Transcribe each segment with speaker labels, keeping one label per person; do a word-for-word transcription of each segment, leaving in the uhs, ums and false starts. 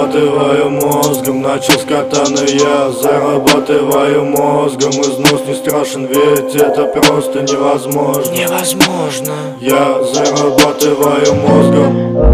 Speaker 1: зарабатываю мозгом, начал с катаны я. Зарабатываю мозгом, износ не страшен, ведь это просто невозможно.
Speaker 2: Невозможно.
Speaker 1: Я зарабатываю мозгом.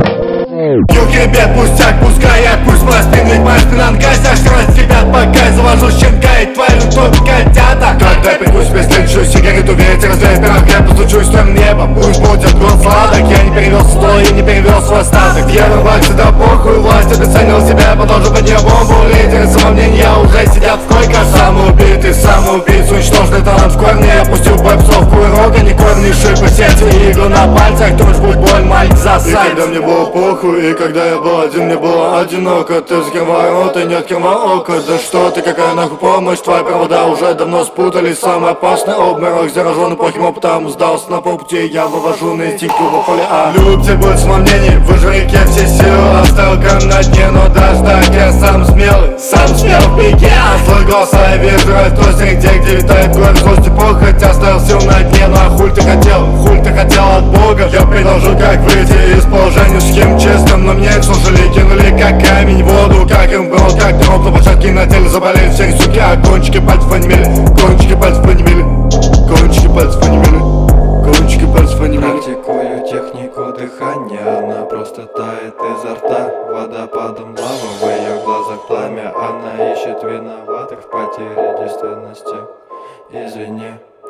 Speaker 3: Юг, ребят, пустяк, пускай я пусть пластин, ведь моя спина на гостях. Срать ребят, пока я завожу щенка и твою тут котята. Когда я приду себе следующую сигарету, ветер развеет пирог, я постучусь в твоем небо. Пусть будет год сладок, я не перевез сто и не перевез свой остаток. В Евробаксе да похуй, власть обесценил себя, подолжу под нее бомбу. Лидеры самомнения уже сидят в койках. Самоубитый, самоубийц, уничтоженный талант в корне. Я пустил бэпсовку и рога, не корни, шипы, сети и иглы на пальцах. Тушь, будь боль, мальчик, засать.
Speaker 1: И когда мне было похуй, и когда я был один, мне было одиноко. Ты закрывай рот и не открывай око. Да что ты, какая нахуй помощь? Твои провода уже давно спутались. Самый опасный обморок, зараженный плохим опытом. Сдался на полпути, я вывожу на инстинктивном поле А. Любите будет самомнение, вы же реке все силы. Оставил камень на дне, но даже так я сам смелый. Сам смел в пике, а свой голос я вижу в тостере, где, где витает город, злость и похоть. Оставил сил на дне, ну а хуй ты хотел, хуй ты хотел от Бога. Я предложу, как выйти из положения, с кем честным, но мне слушали, кинули как камень в воду. Как им был, как троп на площадке, на теле заболели все суки, а кончики пальцев онемели, кончики пальцев онемели, кончики пальцев онемели, кончики пальцев онемели.
Speaker 4: Практикую технику дыхания, она просто тает изо рта водопадом лавы, в ее глазах пламя. Она ищет виноватых в потере действенности. Извини,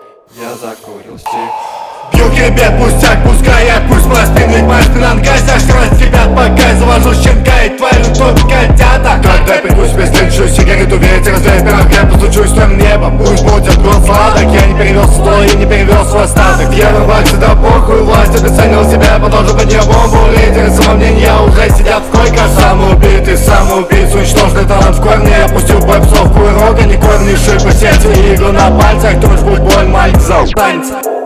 Speaker 4: я закурил стих.
Speaker 3: Бьют ребят, пустяк, пускай я пусть пластин, ведь моя спина на гостях. Срать ребят, пока я завожу щенка и твою тут котята. Когда я приду себе следующую сигарету, ветер развеет пирог, я постучусь в твоем небо. Пусть будет год сладок, я не перевез сто и не перевез свой остаток. В Евробаксе да похуй, власть обесценил себя, подолжу под нее бомбу. Лидеры самомнения уже сидят в койках. Самоубитый, самоубийц, уничтоженный талант в корне. Я пустил бэпсовку и рога, не корни, шипы, сети и иглы на пальцах. Тушь, будь боль, мальчик, зал танца.